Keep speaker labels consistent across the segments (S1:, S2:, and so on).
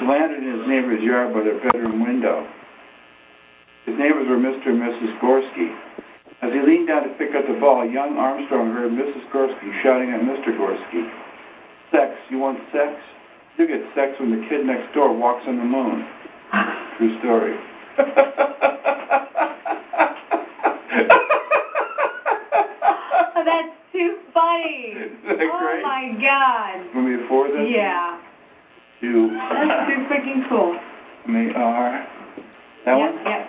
S1: landed in his neighbor's yard by their bedroom window. His neighbors were Mr. and Mrs. Gorski. As he leaned down to pick up the ball, young Armstrong heard Mrs. Gorski shouting at Mr. Gorski, "Sex, you want sex? You get sex when the kid next door walks on the moon." True story.
S2: Oh, that's too funny.
S1: Isn't that great?
S2: Oh my God.
S1: Want me to forward that?
S2: Yeah.
S1: You.
S2: That's too freaking cool.
S1: That one?
S2: Yep.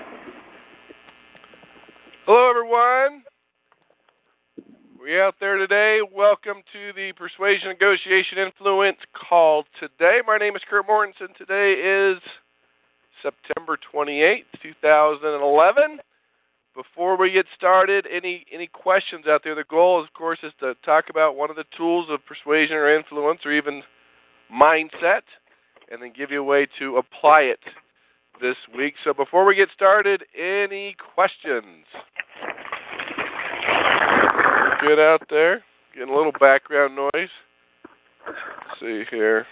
S3: Hello, everyone. We out there today. Welcome to the Persuasion, Negotiation, Influence call today. My name is Kurt Mortensen. Today is September 28th, 2011. Before we get started, any questions out there? The goal, of course, is to talk about one of the tools of persuasion or influence or even mindset, and then give you a way to apply it this week. So before we get started, any questions? Good out there? Getting a little background noise. Let's see here.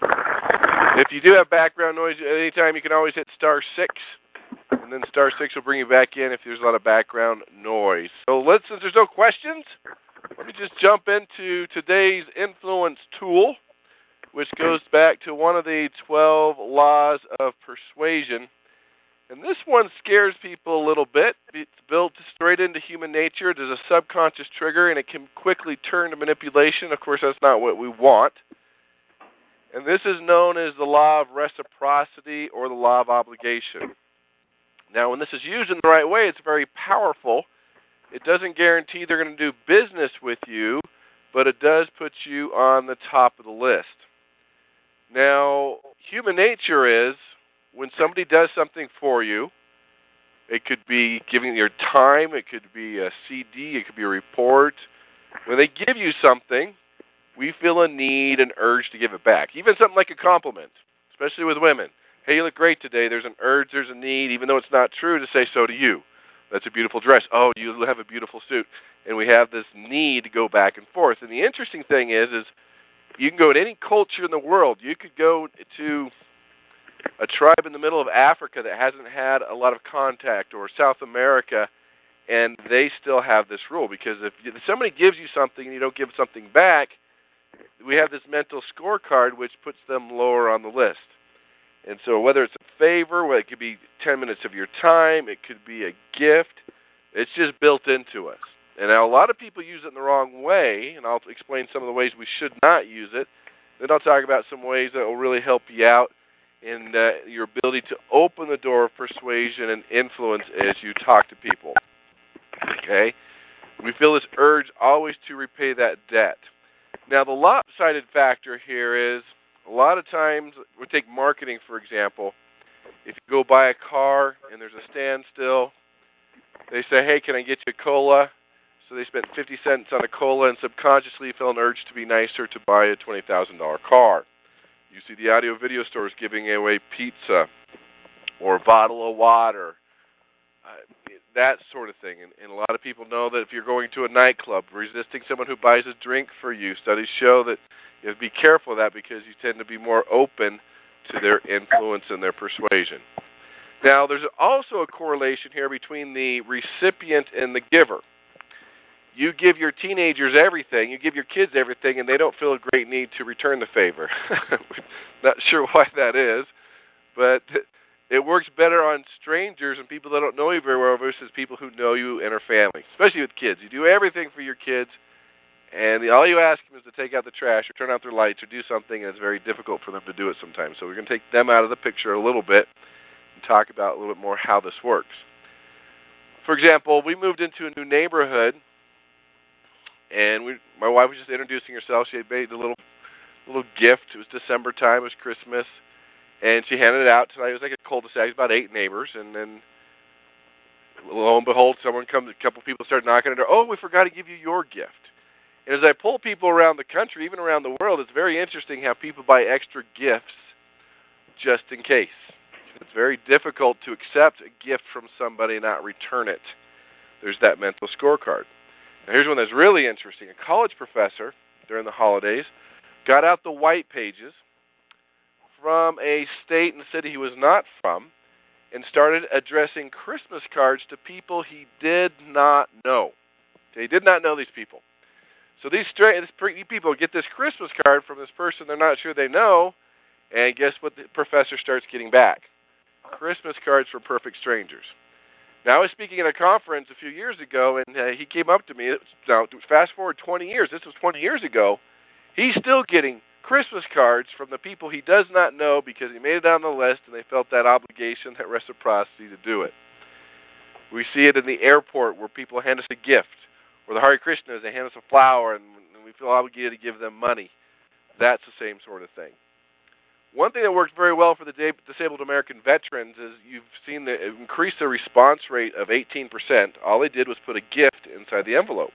S3: If you do have background noise at any time, you can always hit *6, and then *6 will bring you back in if there's a lot of background noise. So since there's no questions, let me just jump into today's influence tool, which goes back to one of the 12 laws of persuasion. And this one scares people a little bit. It's built straight into human nature. There's a subconscious trigger, and it can quickly turn to manipulation. Of course, that's not what we want. And this is known as the law of reciprocity or the law of obligation. Now, when this is used in the right way, it's very powerful. It doesn't guarantee they're going to do business with you, but it does put you on the top of the list. Now, human nature is, when somebody does something for you, it could be giving your time, it could be a CD, it could be a report. When they give you something, we feel a need, an urge to give it back. Even something like a compliment, especially with women. Hey, you look great today. There's an urge, there's a need, even though it's not true, to say so to you. That's a beautiful dress. Oh, you have a beautiful suit. And we have this need to go back and forth. And the interesting thing is you can go to any culture in the world. You could go to a tribe in the middle of Africa that hasn't had a lot of contact, or South America, and they still have this rule. Because if somebody gives you something and you don't give something back, we have this mental scorecard which puts them lower on the list. And so whether it's a favor, whether it could be 10 minutes of your time, it could be a gift, it's just built into us. And now a lot of people use it in the wrong way, and I'll explain some of the ways we should not use it. Then I'll talk about some ways that will really help you out in your ability to open the door of persuasion and influence as you talk to people. Okay? We feel this urge always to repay that debt. Now, the lopsided factor here is, a lot of times, we take marketing, for example. If you go buy a car and there's a standstill, they say, hey, can I get you a cola? So they spent 50 cents on a cola and subconsciously feel an urge to be nicer to buy a $20,000 car. You see the audio-video stores giving away pizza or a bottle of water, that sort of thing. And a lot of people know that if you're going to a nightclub, resisting someone who buys a drink for you, studies show that you have to be careful of that because you tend to be more open to their influence and their persuasion. Now, there's also a correlation here between the recipient and the giver. You give your teenagers everything, you give your kids everything, and they don't feel a great need to return the favor. Not sure why that is, but it works better on strangers and people that don't know you very well versus people who know you and are family, especially with kids. You do everything for your kids, and all you ask them is to take out the trash or turn out their lights or do something, and it's very difficult for them to do it sometimes. So we're going to take them out of the picture a little bit and talk about a little bit more how this works. For example, we moved into a new neighborhood, and my wife was just introducing herself. She had made a little gift. It was December time. It was Christmas. And she handed it out tonight. It was like a cul-de-sac. It was about 8 neighbors. And then, lo and behold, a couple people started knocking at her. Oh, we forgot to give you your gift. And as I pull people around the country, even around the world, it's very interesting how people buy extra gifts just in case. It's very difficult to accept a gift from somebody and not return it. There's that mental scorecard. Now, here's one that's really interesting. A college professor, during the holidays, got out the white pages from a state and city he was not from and started addressing Christmas cards to people he did not know. He did not know these people. So these people get this Christmas card from this person they're not sure they know, and guess what the professor starts getting back? Christmas cards for perfect strangers. Now, I was speaking at a conference a few years ago, and he came up to me. Now, fast forward 20 years. This was 20 years ago. He's still getting Christmas cards from the people he does not know because he made it on the list, and they felt that obligation, that reciprocity to do it. We see it in the airport where people hand us a gift, or the Hare Krishnas, they hand us a flower, and we feel obligated to give them money. That's the same sort of thing. One thing that works very well for the disabled American veterans is you've seen the increase the response rate of 18%. All they did was put a gift inside the envelope.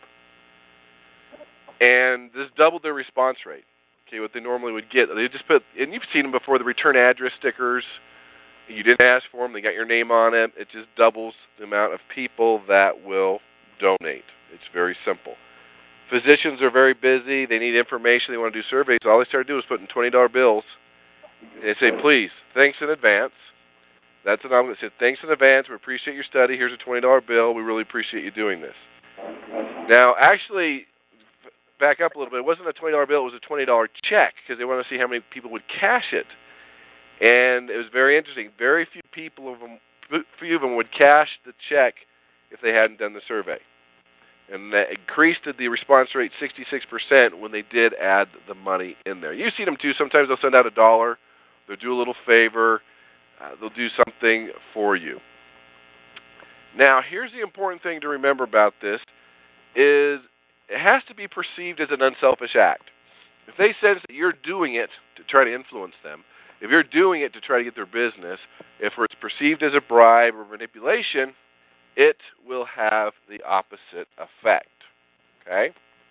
S3: And this doubled their response rate. Okay, what they normally would get. They just put, and you've seen them before, the return address stickers. You didn't ask for them. They got your name on it. It just doubles the amount of people that will donate. It's very simple. Physicians are very busy. They need information. They want to do surveys. All they started doing was putting $20 bills. They say, please, thanks in advance. That's an envelope that said, thanks in advance. We appreciate your study. Here's a $20 bill. We really appreciate you doing this. Now, actually, back up a little bit. It wasn't a $20 bill. It was a $20 check because they wanted to see how many people would cash it. And it was very interesting. Very few of them would cash the check if they hadn't done the survey. And that increased the response rate 66% when they did add the money in there. You see them too. Sometimes they'll send out $1. They'll do a little favor. They'll do something for you. Now, here's the important thing to remember about this is it has to be perceived as an unselfish act. If they sense that you're doing it to try to influence them, if you're doing it to try to get their business, if it's perceived as a bribe or manipulation, it will have the opposite effect. Okay?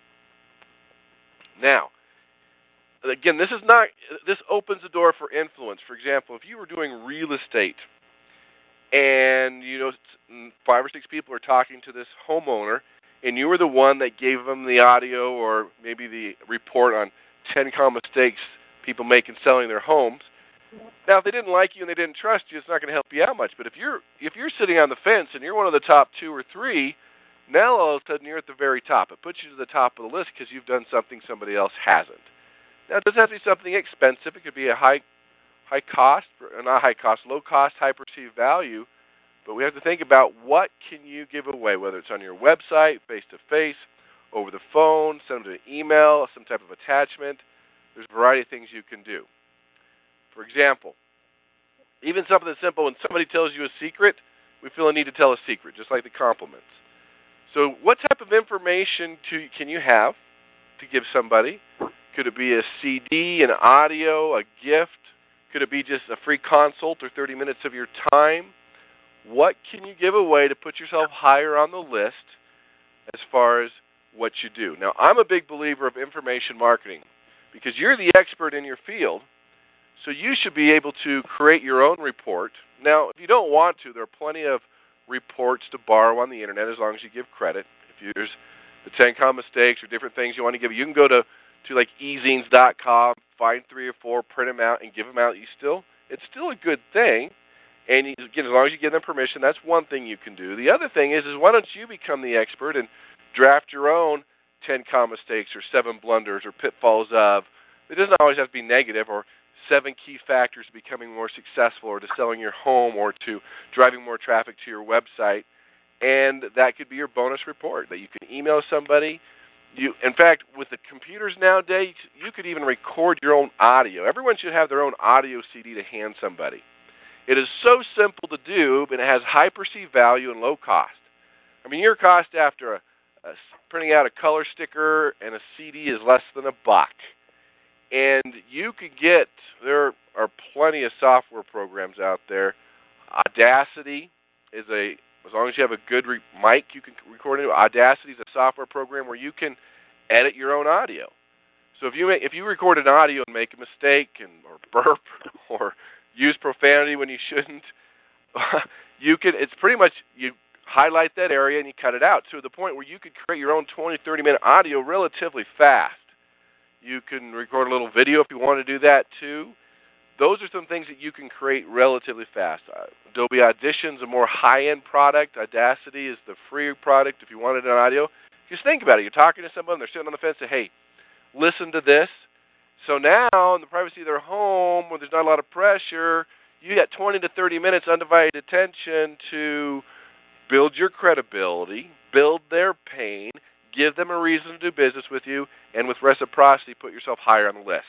S3: Now, again, this opens the door for influence. For example, if you were doing real estate and 5 or 6 people are talking to this homeowner and you were the one that gave them the audio or maybe the report on 10 common mistakes people make in selling their homes. Now, if they didn't like you and they didn't trust you, it's not going to help you out much. But if you're sitting on the fence and you're one of the top 2 or 3, now all of a sudden you're at the very top. It puts you to the top of the list because you've done something somebody else hasn't. Now, it doesn't have to be something expensive. It could be a low cost, high perceived value. But we have to think about what can you give away, whether it's on your website, face-to-face, over the phone, send them an email, some type of attachment. There's a variety of things you can do. For example, even something as simple, when somebody tells you a secret, we feel a need to tell a secret, just like the compliments. So what type of information can you have to give somebody? Could it be a CD, an audio, a gift? Could it be just a free consult or 30 minutes of your time? What can you give away to put yourself higher on the list as far as what you do? Now, I'm a big believer of information marketing because you're the expert in your field. So you should be able to create your own report. Now, if you don't want to, there are plenty of reports to borrow on the Internet as long as you give credit. If there's the 10 common mistakes or different things you want to give, you can go to like ezines.com, find 3 or 4, print them out, and give them out. It's still a good thing. And again, as long as you give them permission, that's one thing you can do. The other thing is why don't you become the expert and draft your own 10 common mistakes or 7 blunders or pitfalls of. It doesn't always have to be negative, or 7 key factors to becoming more successful or to selling your home or to driving more traffic to your website. And that could be your bonus report that you can email somebody. In fact, with the computers nowadays, you could even record your own audio. Everyone should have their own audio CD to hand somebody. It is so simple to do, but it has high perceived value and low cost. I mean, your cost after printing out a color sticker and a CD is less than $1. And you could there are plenty of software programs out there. Audacity is as long as you have a good mic, you can record it. Audacity is a software program where you can edit your own audio. So if you record an audio and make a mistake or burp or use profanity when you shouldn't, it's pretty much you highlight that area and you cut it out to the point where you could create your own 20, 30-minute audio relatively fast. You can record a little video if you want to do that too. those are some things that you can create relatively fast. Adobe Audition's a more high-end product. Audacity is the free product if you wanted an audio. Just think about it. You're talking to someone, they're sitting on the fence, say, hey, listen to this. So now, in the privacy of their home, where there's not a lot of pressure, you got 20 to 30 minutes undivided attention to build your credibility, build their pain, give them a reason to do business with you, and with reciprocity, put yourself higher on the list.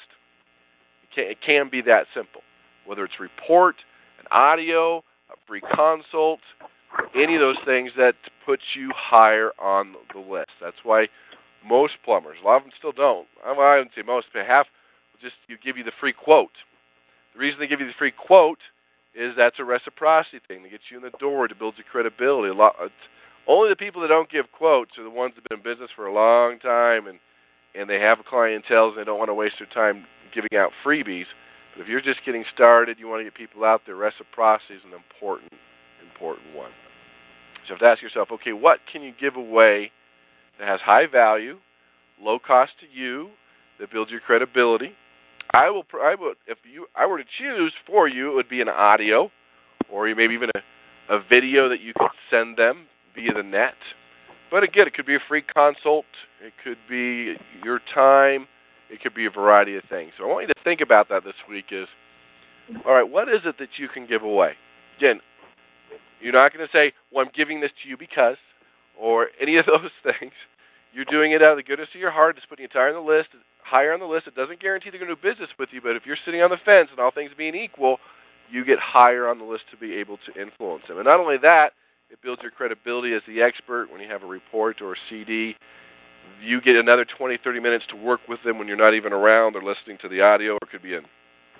S3: It can be that simple. Whether it's report, an audio, a free consult, any of those things that puts you higher on the list. That's why most plumbers, a lot of them still don't. I wouldn't say most, but half just give you the free quote. The reason they give you the free quote is that's a reciprocity thing to get you in the door, to build your credibility. Only the people that don't give quotes are the ones that have been in business for a long time and they have clientele and they don't want to waste their time giving out freebies. But if you're just getting started, you want to get people out there, reciprocity is an important one. So you have to ask yourself, okay, what can you give away that has high value, low cost to you, that builds your credibility? I would, if I were to choose for you, it would be an audio, or maybe even a video that you could send them via the net. But again, it could be a free consult. It could be your time. It could be a variety of things. So I want you to think about that this week is, all right, what is it that you can give away? Again, you're not going to say, well, I'm giving this to you because, or any of those things. You're doing it out of the goodness of your heart. It's putting you higher on the list. It doesn't guarantee they're going to do business with you, but if you're sitting on the fence and all things being equal, you get higher on the list to be able to influence them. And not only that, it builds your credibility as the expert. When you have a report or a CD, you get another 20, 30 minutes to work with them when you're not even around or listening to the audio. Or it could be an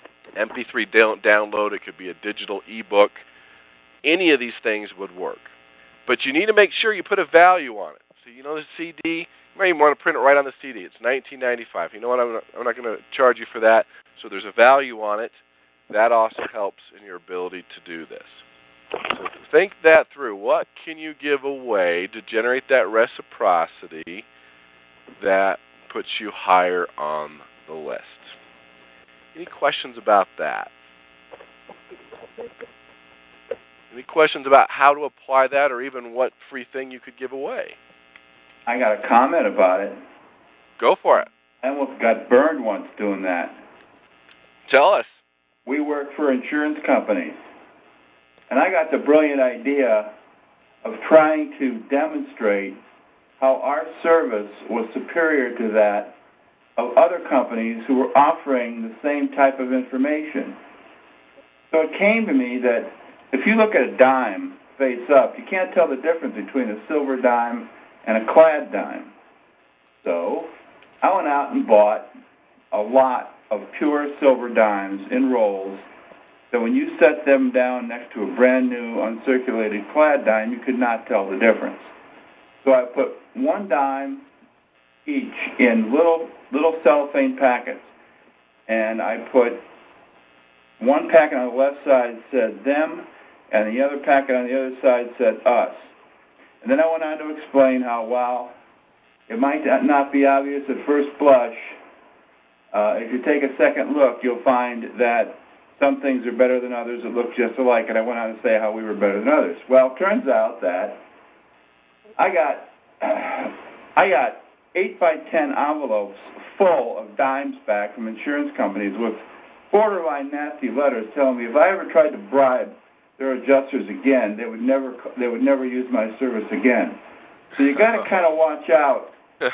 S3: MP3 download. It could be a digital ebook. Any of these things would work. But you need to make sure you put a value on it. So the CD, you might even want to print it right on the CD. It's $19.95. You know what? I'm not going to charge you for that. So there's a value on it. That also helps in your ability to do this. So think that through. What can you give away to generate that reciprocity that puts you higher on the list? Any questions about that? Any questions about how to apply that or even what free thing you could give away?
S1: I got a comment about it.
S3: Go for it.
S1: I almost got burned once doing that.
S3: Tell us.
S1: We work for insurance companies, and I got the brilliant idea of trying to demonstrate how our service was superior to that of other companies who were offering the same type of information. So it came to me that if you look at a dime face up, you can't tell the difference between a silver dime and a clad dime. So I went out and bought a lot of pure silver dimes in rolls, so when you set them down next to a brand new uncirculated clad dime, you could not tell the difference. So I put one dime each in little cellophane packets, and I put one packet on the left side said them, and the other packet on the other side said us. And then I went on to explain how, while it might not be obvious at first blush, if you take a second look, you'll find that some things are better than others that look just alike, and I went on to say how we were better than others. Well, it turns out that I got 8 by 10 envelopes full of dimes back from insurance companies with borderline nasty letters telling me if I ever tried to bribe their adjusters again, they would never use my service again. So you got to kind of watch out.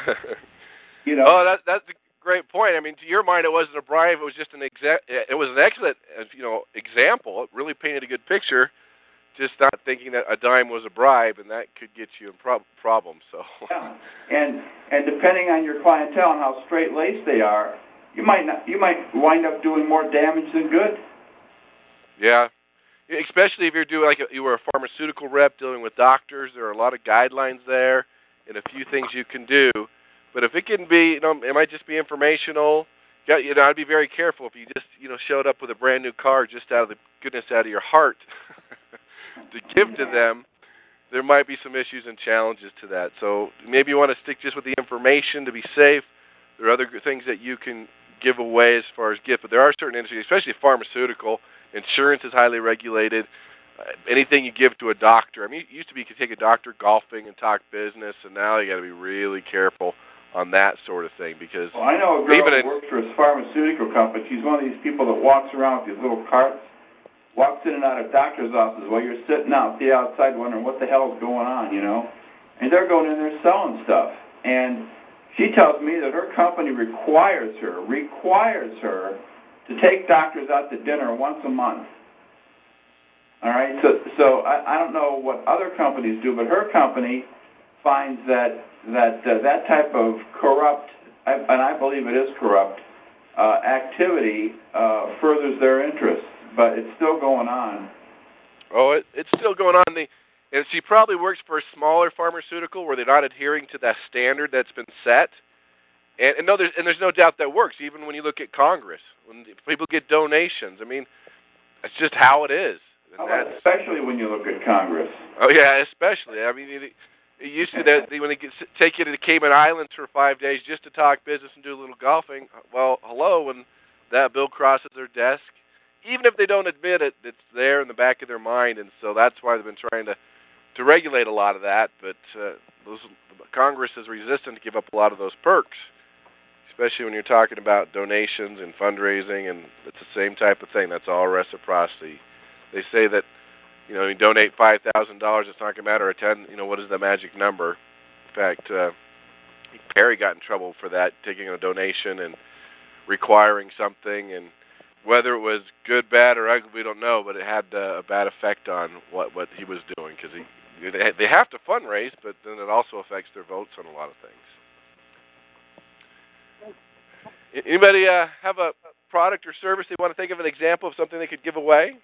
S3: Oh, that's a great point. I mean, to your mind, it wasn't a bribe. It was just it was an excellent, example. It really painted a good picture. Just not thinking that a dime was a bribe, and that could get you in problems. So.
S1: Yeah. And depending on your clientele and how straight-laced they are, you might wind up doing more damage than good.
S3: Yeah. Especially if you're doing you were a pharmaceutical rep dealing with doctors, there are a lot of guidelines there and a few things you can do. But if it can be, it might just be informational. I'd be very careful if you just, showed up with a brand new car just out of the goodness out of your heart to give to them. There might be some issues and challenges to that. So maybe you want to stick just with the information to be safe. There are other things that you can give away as far as gift, but there are certain industries, especially pharmaceutical, insurance is highly regulated. Anything you give to a doctor. I mean, it used to be you could take a doctor golfing and talk business, and now you got to be really careful on that sort of thing because.
S1: Well, I know a girl who works for a pharmaceutical company. She's one of these people that walks around with these little carts, walks in and out of doctors' offices while you're sitting out the outside wondering what the hell is going on, you know. And they're going in there selling stuff. And she tells me that her company requires her to take doctors out to dinner once a month. All right, so I don't know what other companies do, but her company finds that type of corrupt, and I believe it is corrupt, activity furthers their interests, but it's still going on.
S3: Oh, it's still going on. And she probably works for a smaller pharmaceutical where they're not adhering to that standard that's been set. And there's no doubt that works, even when you look at Congress. When people get donations, I mean, that's just how it is.
S1: Especially when you look at Congress.
S3: Oh, yeah, especially. I mean, it used to that when they take you to the Cayman Islands for 5 days just to talk business and do a little golfing. Well, hello, when that bill crosses their desk, even if they don't admit it, it's there in the back of their mind, and so that's why they've been trying to regulate a lot of that. But Congress is resistant to give up a lot of those perks, especially when you're talking about donations and fundraising, and it's the same type of thing. That's all reciprocity. They say that, you know, you donate $5,000, it's not going to matter. What is the magic number? In fact, Perry got in trouble for that, taking a donation and requiring something, and whether it was good, bad, or ugly, we don't know, but it had a bad effect on what he was doing because they have to fundraise, but then it also affects their votes on a lot of things. Anybody have a product or service they want to think of an example of something they could give away?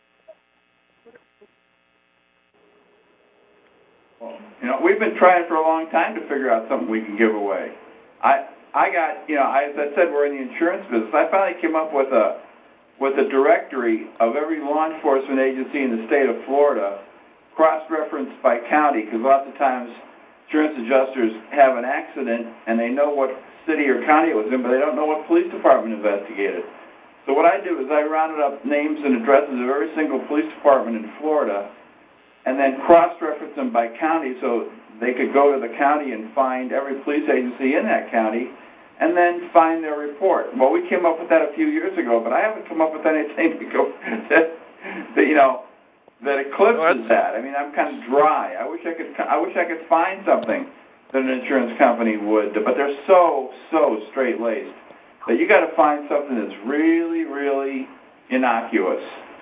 S1: Well, you know, we've been trying for a long time to figure out something we can give away. I got, you know, as I said, we're in the insurance business. I finally came up with a directory of every law enforcement agency in the state of Florida, cross-referenced by county, because lots of times insurance adjusters have an accident and they know what city or county it was in, but they don't know what police department investigated. So what I did was I rounded up names and addresses of every single police department in Florida and then cross-reference them by county so they could go to the county and find every police agency in that county and then find their report. Well, we came up with that a few years ago, but I haven't come up with anything that eclipses that. I mean, I'm kind of dry. I wish I could find something that an insurance company would, but they're so straight-laced that you got to find something that's really, really innocuous.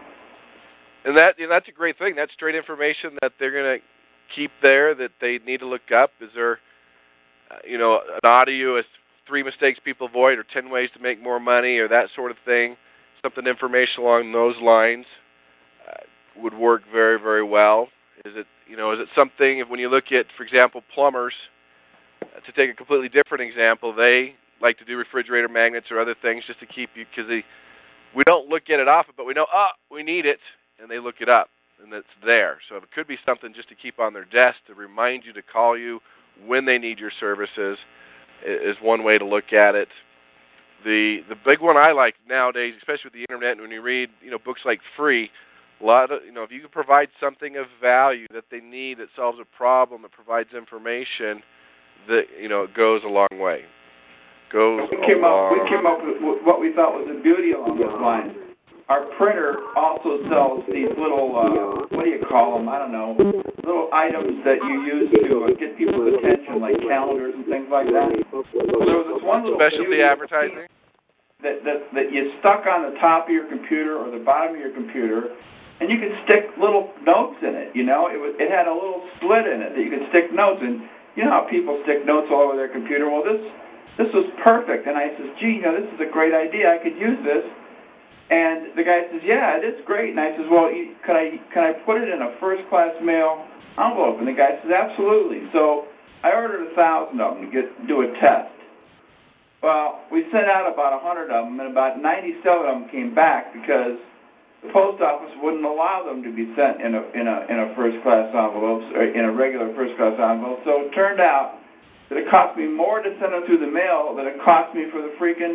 S3: And that's a great thing. That's straight information that they're going to keep there that they need to look up. Is there, an audio as 3 mistakes people avoid or 10 ways to make more money or that sort of thing? Something information along those lines would work very, very well. Is it something, when you look at, for example, plumbers, to take a completely different example, they like to do refrigerator magnets or other things just to keep you, because we don't look at it often, but we know, we need it, and they look it up, and it's there. So it could be something just to keep on their desk to remind you to call you when they need your services is one way to look at it. The big one I like nowadays, especially with the internet, and when you read books like Free, a lot of if you can provide something of value that they need that solves a problem, that provides information, that it goes a long way. We came
S1: up with what we thought was a beauty along those lines. Our printer also sells these little, what do you call them? I don't know, little items that you use to get people's attention, like calendars and things like that. So there was this one little
S3: specialty advertising
S1: that you stuck on the top of your computer or the bottom of your computer, and you could stick little notes in it. It had a little slit in it that you could stick notes in. You know how people stick notes all over their computer? Well, this was perfect, and I says, gee, this is a great idea. I could use this. And the guy says, yeah, it is great. And I says, well, can I put it in a first-class mail envelope? And the guy says, absolutely. So I ordered 1,000 of them to do a test. Well, we sent out about 100 of them, and about 97 of them came back because the post office wouldn't allow them to be sent in a first-class envelope, or in a regular first-class envelope. So it turned out that it cost me more to send them through the mail than it cost me for the freaking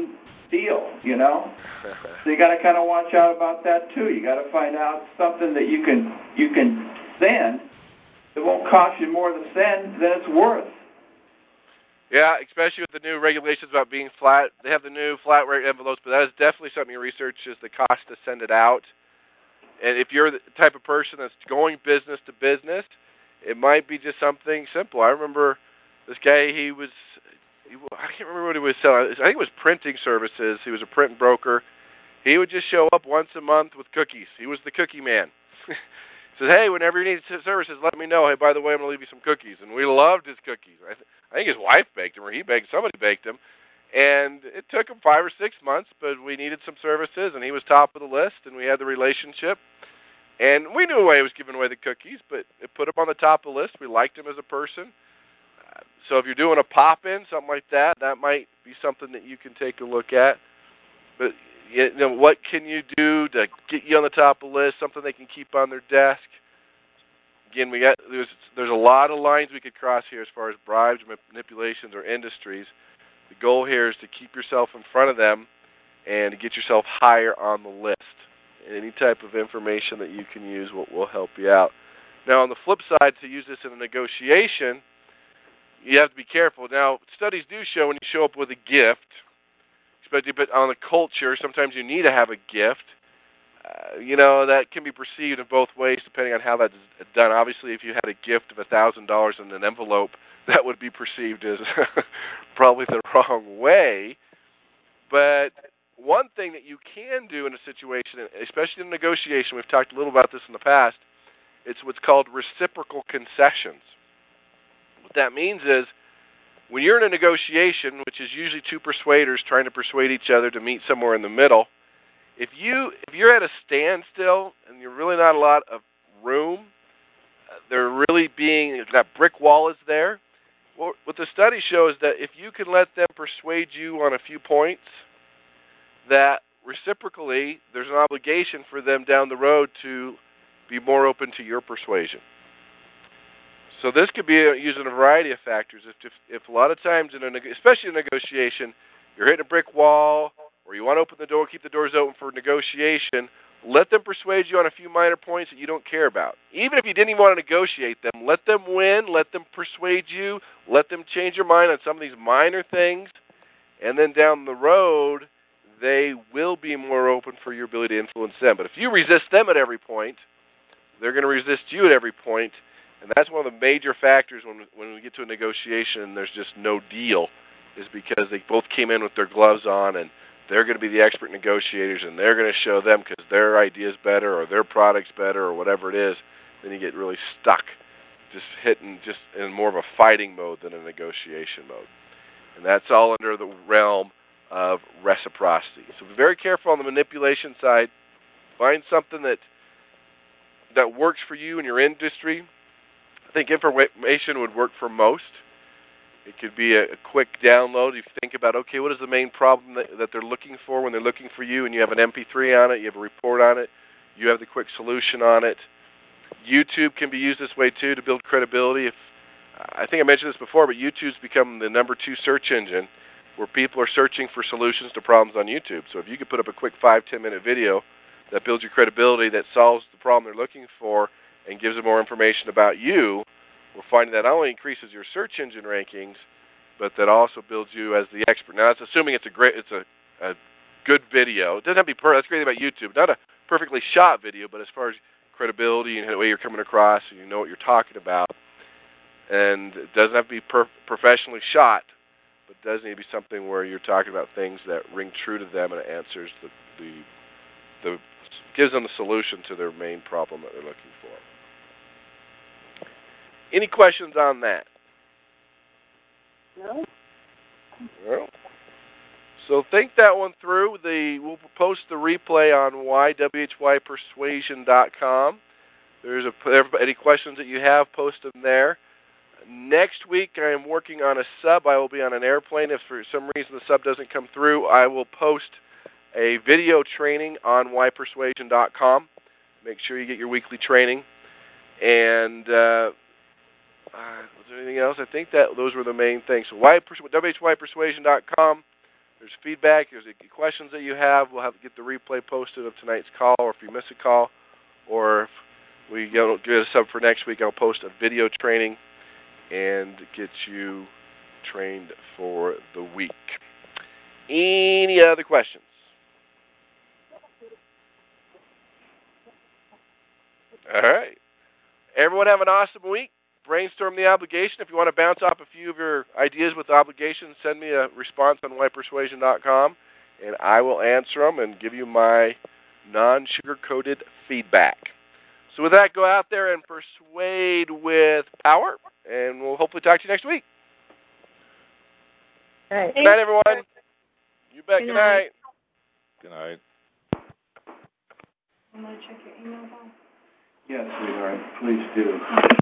S1: steal, you know? So you got to kind of watch out about that too. You got to find out something that you can send that won't cost you more to send than it's worth.
S3: Yeah, especially with the new regulations about being flat. They have the new flat rate envelopes, but that is definitely something you research is the cost to send it out. And if you're the type of person that's going business to business, it might be just something simple. I remember this guy, I can't remember what he was selling. I think it was printing services. He was a print broker. He would just show up once a month with cookies. He was the cookie man. He says, hey, whenever you need services, let me know. Hey, by the way, I'm going to leave you some cookies. And we loved his cookies. I think his wife baked them, or somebody baked them. And it took him 5 or 6 months, but we needed some services, and he was top of the list, and we had the relationship. And we knew why he was giving away the cookies, but it put him on the top of the list. We liked him as a person. So if you're doing a pop-in, something like that, that might be something that you can take a look at. But you know, what can you do to get you on the top of the list, something they can keep on their desk? Again, there's a lot of lines we could cross here as far as bribes, manipulations, or industries. The goal here is to keep yourself in front of them and to get yourself higher on the list. Any type of information that you can use will help you out. Now, on the flip side, to use this in a negotiation, you have to be careful. Now, studies do show when you show up with a gift, especially on the culture, sometimes you need to have a gift. You know, that can be perceived in both ways depending on how that's done. Obviously, if you had a gift of $1,000 in an envelope, that would be perceived as probably the wrong way. But one thing that you can do in a situation, especially in a negotiation, we've talked a little about this in the past, it's what's called reciprocal concessions. What that means is when you're in a negotiation, which is usually two persuaders trying to persuade each other to meet somewhere in the middle, if you're at a standstill and you're really not a lot of room, that brick wall is there. Well, what the study shows that if you can let them persuade you on a few points, that reciprocally there's an obligation for them down the road to be more open to your persuasion. So this could be using a variety of factors. If a lot of times, especially in a negotiation, you're hitting a brick wall, or you want to open the door, keep the doors open for negotiation, let them persuade you on a few minor points that you don't care about. Even if you didn't even want to negotiate them, let them win, let them persuade you, let them change your mind on some of these minor things, and then down the road, they will be more open for your ability to influence them. But if you resist them at every point, they're going to resist you at every point, and that's one of the major factors when we get to a negotiation and there's just no deal, is because they both came in with their gloves on and they're going to be the expert negotiators and they're going to show them because their idea's better or their product's better or whatever it is. Then you get really stuck, just in more of a fighting mode than a negotiation mode. And that's all under the realm of reciprocity. So be very careful on the manipulation side. Find something that works for you in your industry. I think information would work for most. It could be a quick download. You think about, okay, what is the main problem that they're looking for when they're looking for you, and you have an MP3 on it, you have a report on it, you have the quick solution on it. YouTube can be used this way, too, to build credibility. I think I mentioned this before, but YouTube's become the #2 search engine where people are searching for solutions to problems on YouTube. So if you could put up a quick 5-10 minute video that builds your credibility, that solves the problem they're looking for, and gives them more information about you, we're finding that not only increases your search engine rankings, but that also builds you as the expert. Now, that's assuming it's a good video. It doesn't have to be perfect. That's great about YouTube. Not a perfectly shot video, but as far as credibility and the way you're coming across, and you know what you're talking about, and it doesn't have to be professionally shot, but it does need to be something where you're talking about things that ring true to them and it answers gives them the solution to their main problem that they're looking for. Any questions on that?
S2: No.
S3: Well, so think that one through. We'll post the replay on whypersuasion.com. Any questions that you have, post them there. Next week, I am working on a sub. I will be on an airplane. If for some reason the sub doesn't come through, I will post a video training on whypersuasion.com. Make sure you get your weekly training. And was there anything else? I think that those were the main things. So whypersuasion.com, there's feedback, there's questions that you have, we'll have to get the replay posted of tonight's call, or if you miss a call, or if we don't get a sub for next week, I'll post a video training and get you trained for the week. Any other questions? All right. Everyone have an awesome week. Brainstorm the obligation. If you want to bounce off a few of your ideas with obligations, send me a response on whitepersuasion.com, and I will answer them and give you my non-sugar-coated feedback. So with that, go out there and persuade with power, and we'll hopefully talk to you next week.
S4: All right.
S3: Good night, everyone. You bet. Good night.
S5: Good night.
S2: I'm going to check your email, Bob.
S1: Yes, sweetheart, please do.